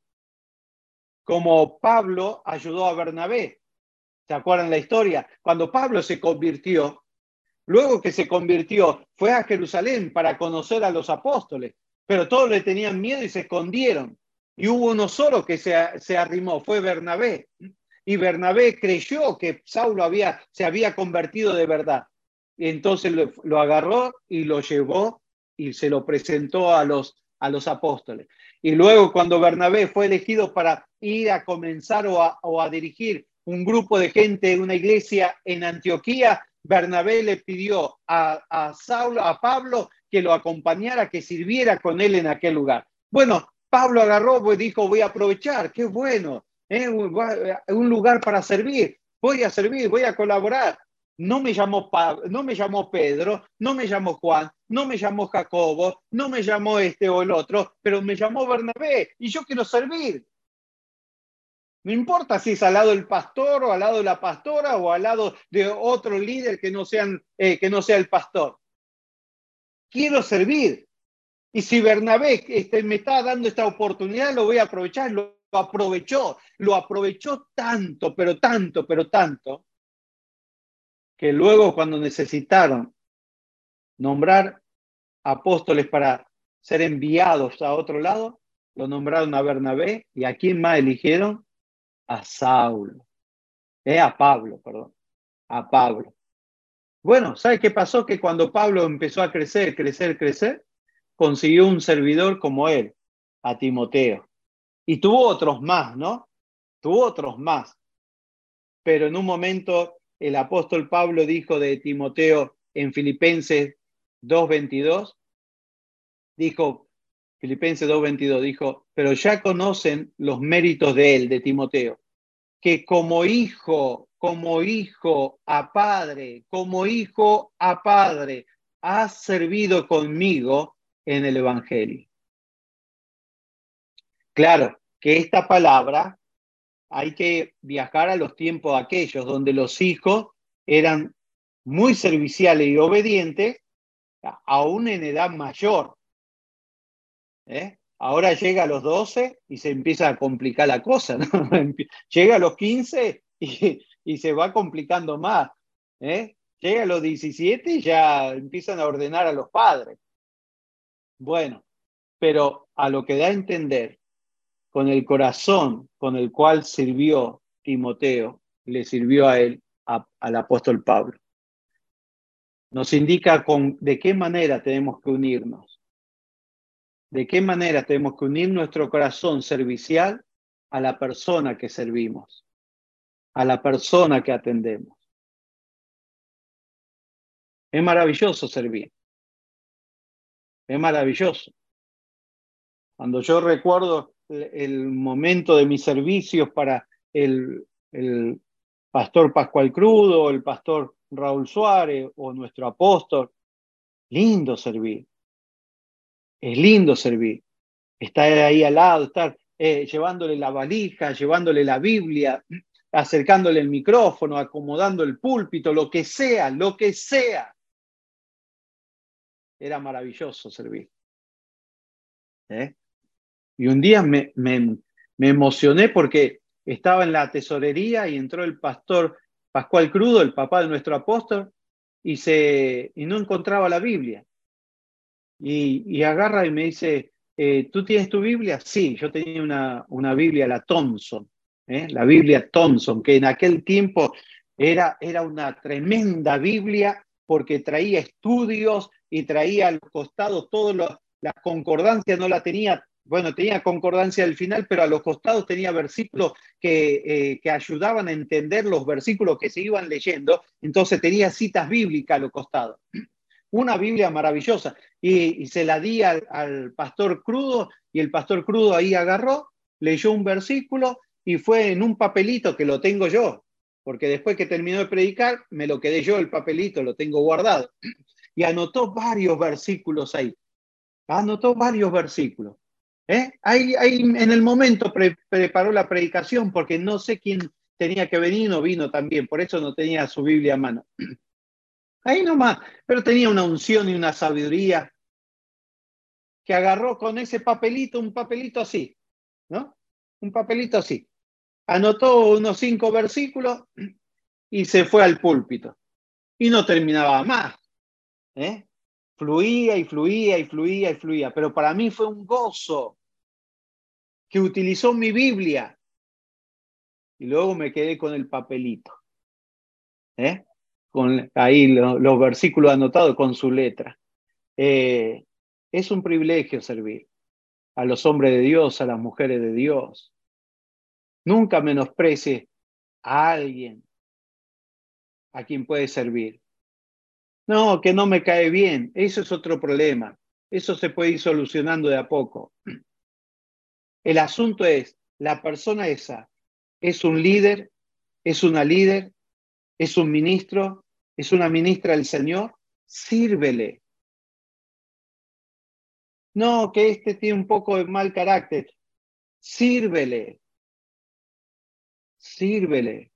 Como Pablo ayudó a Bernabé. ¿Se acuerdan la historia? Cuando Pablo se convirtió, luego que se convirtió, fue a Jerusalén para conocer a los apóstoles, pero todos le tenían miedo y se escondieron. Y hubo uno solo que se, se arrimó, fue Bernabé. Y Bernabé creyó que Saulo había, se había convertido de verdad. Y entonces lo, lo agarró y lo llevó y se lo presentó a los, a los apóstoles. Y luego cuando Bernabé fue elegido para ir a comenzar o a, o a dirigir un grupo de gente, una iglesia en Antioquía, Bernabé le pidió a, a Saulo, a Pablo, que lo acompañara, que sirviera con él en aquel lugar. Bueno, Pablo agarró y dijo, voy a aprovechar, qué bueno, ¿eh? Un lugar para servir, voy a servir, voy a colaborar. No me llamó Pablo, no me llamó Pedro, no me llamó Juan, no me llamó Jacobo, no me llamó este o el otro, pero me llamó Bernabé y yo quiero servir. No importa si es al lado del pastor o al lado de la pastora o al lado de otro líder que no, sean, eh, que no sea el pastor. Quiero servir. Y si Bernabé este, me está dando esta oportunidad, lo voy a aprovechar. Lo aprovechó. Lo aprovechó tanto, pero tanto, pero tanto, que luego cuando necesitaron nombrar apóstoles para ser enviados a otro lado, lo nombraron a Bernabé. ¿Y a quién más eligieron? A Saulo. Eh, a Pablo, perdón, a Pablo. Bueno, ¿sabe qué pasó? Que cuando Pablo empezó a crecer, crecer, crecer, consiguió un servidor como él, a Timoteo. Y tuvo otros más, ¿no? Tuvo otros más. Pero en un momento el apóstol Pablo dijo de Timoteo en Filipenses dos veintidós, dijo, Filipenses dos veintidós, dijo, pero ya conocen los méritos de él, de Timoteo, que como hijo, como hijo a padre, como hijo a padre, ha servido conmigo en el Evangelio. Claro que esta palabra hay que viajar a los tiempos aquellos donde los hijos eran muy serviciales y obedientes, aún en edad mayor. ¿eh? Ahora llega a los doce y se empieza a complicar la cosa, ¿no? Llega a los quince y, y se va complicando más. ¿eh? Llega a los diecisiete y ya empiezan a ordenar a los padres. Bueno, pero a lo que da a entender, con el corazón con el cual sirvió Timoteo, le sirvió a él, a, al apóstol Pablo. Nos indica con, de qué manera tenemos que unirnos. De qué manera tenemos que unir nuestro corazón servicial a la persona que servimos, a la persona que atendemos. Es maravilloso servir. Es maravilloso. Cuando yo recuerdo el, el momento de mis servicios para el, el pastor Pascual Crudo, el pastor Raúl Suárez o nuestro apóstol, lindo servir. Es lindo servir. Estar ahí al lado, estar eh, llevándole la valija, llevándole la Biblia, acercándole el micrófono, acomodando el púlpito, lo que sea, lo que sea. Era maravilloso servir. ¿eh? Y un día me, me, me emocioné porque estaba en la tesorería y entró el pastor Pascual Crudo, el papá de nuestro apóstol, y, se, y no encontraba la Biblia. Y, y agarra y me dice, eh, ¿tú tienes tu Biblia? Sí, yo tenía una, una Biblia, la Thompson, ¿eh? la Biblia Thompson, que en aquel tiempo era, era una tremenda Biblia porque traía estudios y traía al costado todas las concordancias, no la tenía, bueno, tenía concordancia al final, pero a los costados tenía versículos que, eh, que ayudaban a entender los versículos que se iban leyendo, entonces tenía citas bíblicas a los costados. Una Biblia maravillosa. Y, y se la di al, al pastor Crudo y el pastor Crudo ahí agarró, leyó un versículo y fue en un papelito que lo tengo yo, porque después que terminó de predicar, me lo quedé yo el papelito, lo tengo guardado. Y anotó varios versículos ahí. Anotó varios versículos. ¿eh? Ahí, ahí en el momento pre preparó la predicación porque no sé quién tenía que venir, no vino también, por eso no tenía su Biblia a mano. Ahí nomás, pero tenía una unción y una sabiduría que agarró con ese papelito, un papelito así, ¿no? Un papelito así. Anotó unos cinco versículos y se fue al púlpito. Y no terminaba más. ¿eh? Fluía y fluía y fluía y fluía. Pero para mí fue un gozo que utilizó mi Biblia. Y luego me quedé con el papelito. ¿eh? Con ahí lo, los versículos anotados con su letra. Eh, es un privilegio servir a los hombres de Dios, a las mujeres de Dios. Nunca menosprecie a alguien a quien puede servir. No, que no me cae bien. Eso es otro problema. Eso se puede ir solucionando de a poco. El asunto es, la persona esa es un líder, es una líder, es un ministro, es una ministra del Señor. Sírvele. No, que este tiene un poco de mal carácter. Sírvele. Sírvele.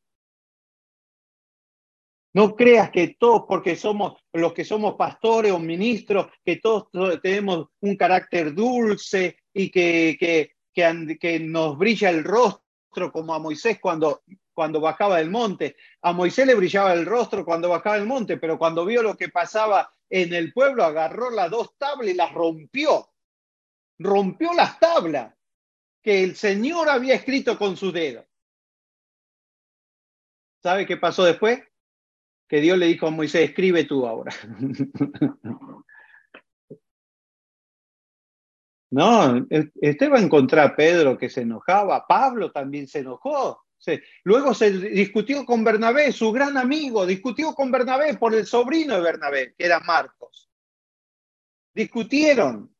No creas que todos, porque somos los que somos pastores o ministros, que todos tenemos un carácter dulce y que, que, que, que nos brilla el rostro como a Moisés cuando, cuando bajaba del monte. A Moisés le brillaba el rostro cuando bajaba del monte, pero cuando vio lo que pasaba en el pueblo, agarró las dos tablas y las rompió. Rompió las tablas que el Señor había escrito con su dedo. ¿Sabe qué pasó después? Que Dios le dijo a Moisés, escribe tú ahora. No, este va a encontrar a Pedro que se enojaba, Pablo también se enojó. Se, luego se discutió con Bernabé, su gran amigo, discutió con Bernabé por el sobrino de Bernabé, que era Marcos. Discutieron.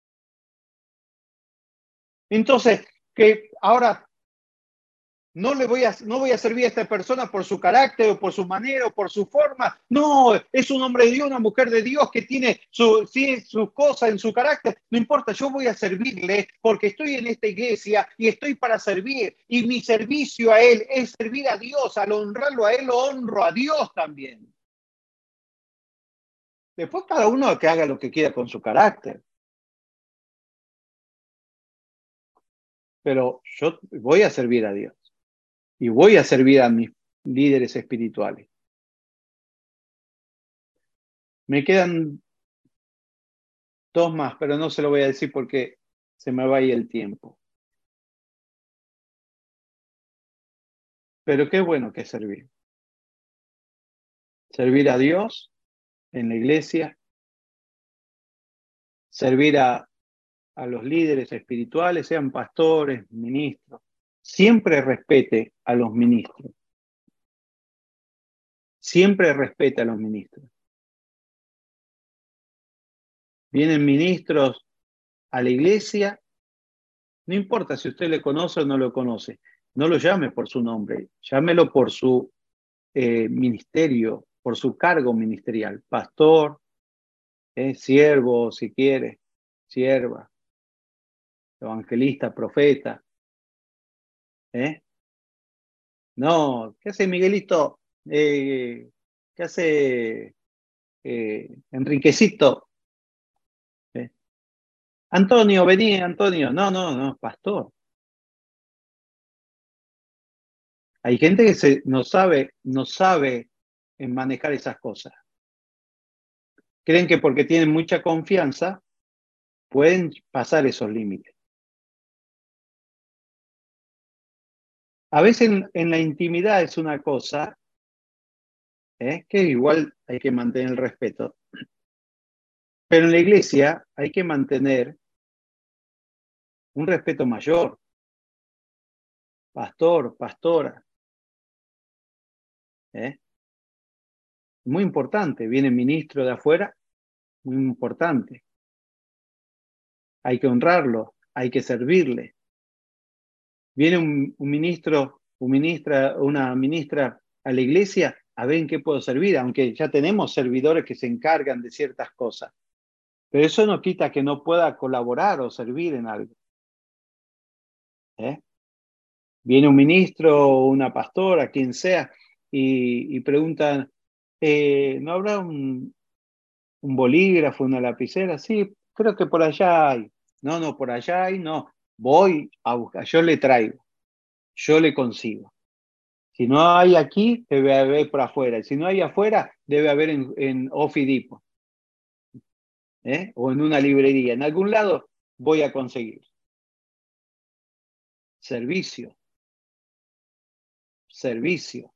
Entonces, que ahora no le voy a, no voy a servir a esta persona por su carácter o por su manera o por su forma. No, es un hombre de Dios, una mujer de Dios que tiene su, sí, sus cosas en su carácter. No importa, yo voy a servirle porque estoy en esta iglesia y estoy para servir. Y mi servicio a él es servir a Dios. Al honrarlo a él, lo honro a Dios también. Después cada uno que haga lo que quiera con su carácter. Pero yo voy a servir a Dios. Y voy a servir a mis líderes espirituales. Me quedan dos más, pero no se lo voy a decir porque se me va a ir el tiempo. Pero qué bueno que es servir. Servir a Dios en la iglesia, servir a, a los líderes espirituales, sean pastores, ministros. Siempre respete a los ministros. Siempre respete a los ministros. Vienen ministros a la iglesia, no importa si usted le conoce o no lo conoce, no lo llame por su nombre, llámelo por su eh, ministerio, por su cargo ministerial, pastor, eh, siervo, si quiere, sierva, evangelista, profeta. ¿eh? No, ¿qué hace Miguelito? Eh, ¿Qué hace eh, Enriquecito? ¿Eh? Antonio, vení, Antonio. No, no, no, pastor. Hay gente que se, no sabe, no sabe en manejar esas cosas. Creen que porque tienen mucha confianza pueden pasar esos límites. A veces en, en la intimidad es una cosa ¿eh? que igual hay que mantener el respeto. Pero en la iglesia hay que mantener un respeto mayor. Pastor, pastora. ¿eh? Muy importante. Viene ministro de afuera, muy importante. Hay que honrarlo, hay que servirle. Viene un, un ministro, un ministra, una ministra a la iglesia, a ver en qué puedo servir, aunque ya tenemos servidores que se encargan de ciertas cosas. Pero eso no quita que no pueda colaborar o servir en algo. ¿eh? Viene un ministro, una pastora, quien sea, y, y preguntan, eh, ¿no habrá un, un bolígrafo, una lapicera? Sí, creo que por allá hay. No, no, por allá hay, no. Voy a buscar, yo le traigo, yo le consigo. Si no hay aquí, debe haber por afuera. Si no hay afuera, debe haber en, en Office Depot, ¿eh? o en una librería. En algún lado voy a conseguir. Servicio. Servicio.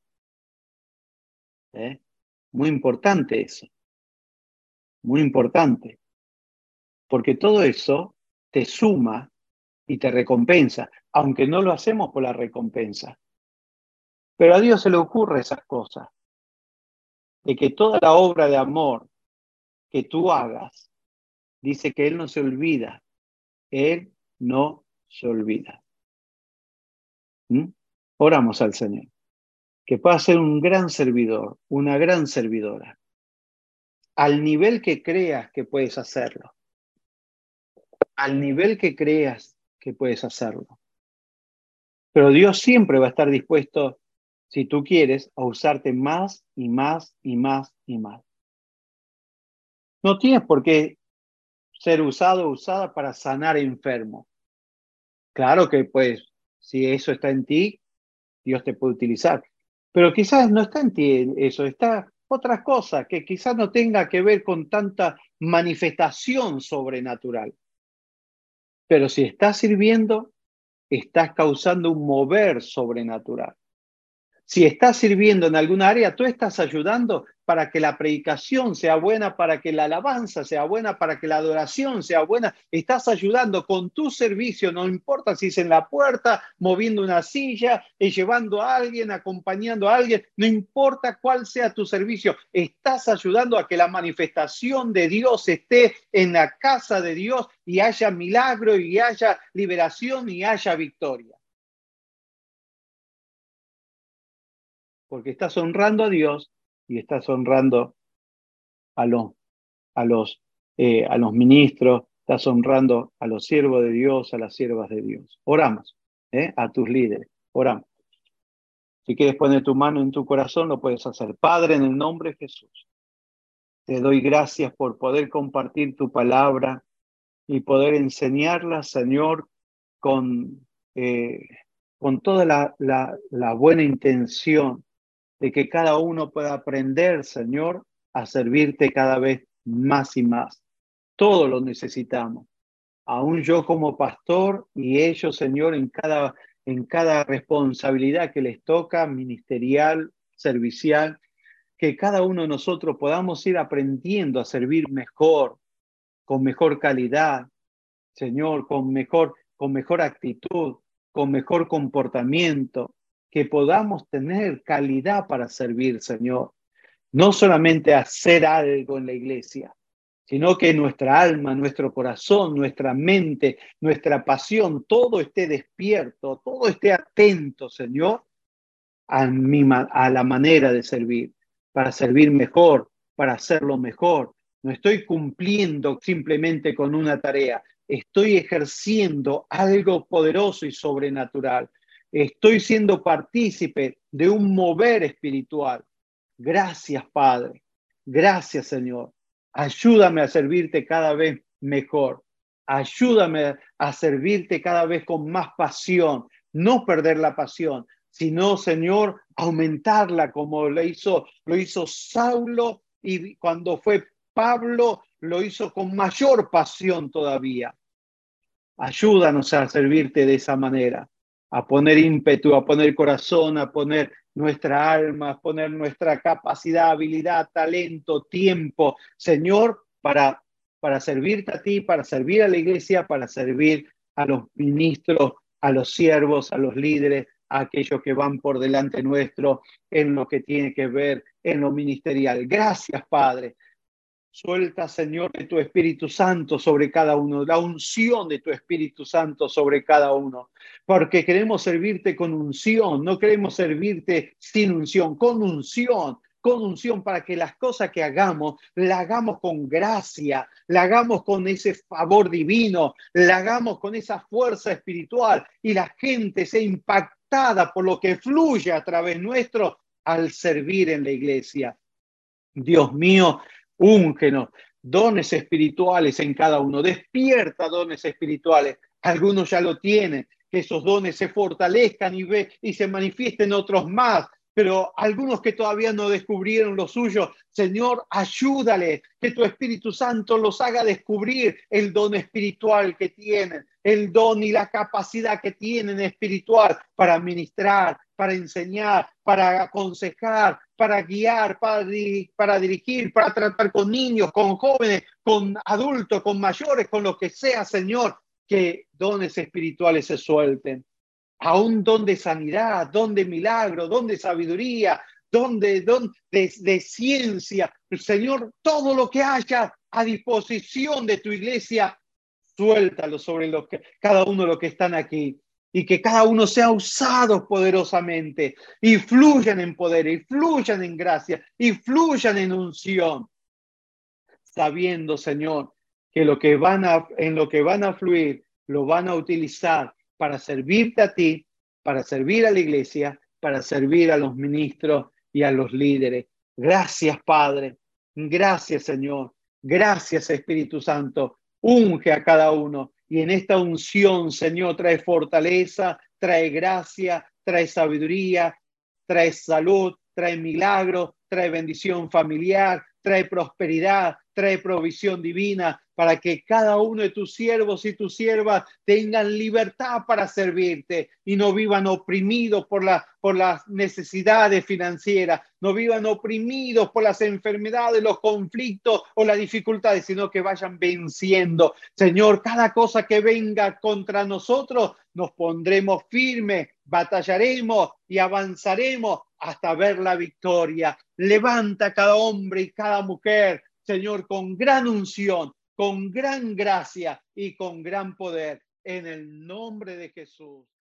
¿eh? Muy importante eso. Muy importante. Porque todo eso te suma y te recompensa, aunque no lo hacemos por la recompensa. Pero a Dios se le ocurre esas cosas, de que toda la obra de amor que tú hagas, dice que Él no se olvida, Él no se olvida. ¿Mm? Oramos al Señor, que pueda ser un gran servidor, una gran servidora, al nivel que creas que puedes hacerlo, al nivel que creas que puedes hacerlo. Pero Dios siempre va a estar dispuesto, si tú quieres, a usarte más y más y más y más. No tienes por qué ser usado o usada para sanar enfermos. Claro que pues, si eso está en ti, Dios te puede utilizar. Pero quizás no está en ti eso, está otra cosa que quizás no tenga que ver con tanta manifestación sobrenatural. Pero si estás sirviendo, estás causando un mover sobrenatural. Si estás sirviendo en alguna área, tú estás ayudando para que la predicación sea buena, para que la alabanza sea buena, para que la adoración sea buena. Estás ayudando con tu servicio, no importa si es en la puerta, moviendo una silla, eh, llevando a alguien, acompañando a alguien, no importa cuál sea tu servicio, estás ayudando a que la manifestación de Dios esté en la casa de Dios y haya milagro y haya liberación y haya victoria. Porque estás honrando a Dios y estás honrando a los, a los, eh, a los ministros, estás honrando a los siervos de Dios, a las siervas de Dios. Oramos, ¿eh? A tus líderes, oramos. Si quieres poner tu mano en tu corazón, lo puedes hacer. Padre, en el nombre de Jesús, te doy gracias por poder compartir tu palabra y poder enseñarla, Señor, con, eh, con toda la, la, la buena intención de que cada uno pueda aprender, Señor, a servirte cada vez más y más. Todo lo necesitamos. Aún yo como pastor y ellos, Señor, en cada, en cada responsabilidad que les toca, ministerial, servicial, que cada uno de nosotros podamos ir aprendiendo a servir mejor, con mejor calidad, Señor, con mejor, con mejor actitud, con mejor comportamiento, que podamos tener calidad para servir, Señor. No solamente hacer algo en la iglesia, sino que nuestra alma, nuestro corazón, nuestra mente, nuestra pasión, todo esté despierto, todo esté atento, Señor, a, mi, a la manera de servir, para servir mejor, para hacerlo mejor. No estoy cumpliendo simplemente con una tarea, estoy ejerciendo algo poderoso y sobrenatural. Estoy siendo partícipe de un mover espiritual. Gracias, Padre. Gracias, Señor. Ayúdame a servirte cada vez mejor. Ayúdame a servirte cada vez con más pasión. No perder la pasión, sino, Señor, aumentarla como lo hizo, lo hizo Saulo, y cuando fue Pablo, lo hizo con mayor pasión todavía. Ayúdanos a servirte de esa manera, a poner ímpetu, a poner corazón, a poner nuestra alma, a poner nuestra capacidad, habilidad, talento, tiempo, Señor, para, para servirte a ti, para servir a la iglesia, para servir a los ministros, a los siervos, a los líderes, a aquellos que van por delante nuestro en lo que tiene que ver en lo ministerial. Gracias, Padre. Suelta, Señor, de tu Espíritu Santo sobre cada uno, la unción de tu Espíritu Santo sobre cada uno, porque queremos servirte con unción, no queremos servirte sin unción, con unción, con unción para que las cosas que hagamos, la hagamos con gracia, la hagamos con ese favor divino, la hagamos con esa fuerza espiritual y la gente sea impactada por lo que fluye a través nuestro al servir en la iglesia. Dios mío, úngenos, dones espirituales en cada uno, despierta dones espirituales. Algunos ya lo tienen, que esos dones se fortalezcan y, ve, y se manifiesten otros más, pero algunos que todavía no descubrieron lo suyo, Señor, ayúdale, que tu Espíritu Santo los haga descubrir el don espiritual que tienen, el don y la capacidad que tienen espiritual para ministrar, para enseñar, para aconsejar, para guiar, para, para dirigir, para tratar con niños, con jóvenes, con adultos, con mayores, con lo que sea, Señor, que dones espirituales se suelten. A un don de sanidad, don de milagro, don de sabiduría, don de, don de, de ciencia. Señor, todo lo que haya a disposición de tu iglesia, suéltalo sobre los que, cada uno de los que están aquí. Y que cada uno sea usado poderosamente y fluyan en poder, y fluyan en gracia, y fluyan en unción. Sabiendo, Señor, que lo que van a, en lo que van a fluir, lo van a utilizar para servirte a ti, para servir a la iglesia, para servir a los ministros y a los líderes. Gracias, Padre. Gracias, Señor. Gracias, Espíritu Santo. Unge a cada uno. Y en esta unción, Señor, trae fortaleza, trae gracia, trae sabiduría, trae salud, trae milagro, trae bendición familiar, trae prosperidad, trae provisión divina para que cada uno de tus siervos y tus siervas tengan libertad para servirte y no vivan oprimidos por, la, por las necesidades financieras, no vivan oprimidos por las enfermedades, los conflictos o las dificultades, sino que vayan venciendo. Señor, cada cosa que venga contra nosotros, nos pondremos firmes, batallaremos y avanzaremos hasta ver la victoria. Levanta cada hombre y cada mujer, Señor, con gran unción, con gran gracia y con gran poder, en el nombre de Jesús.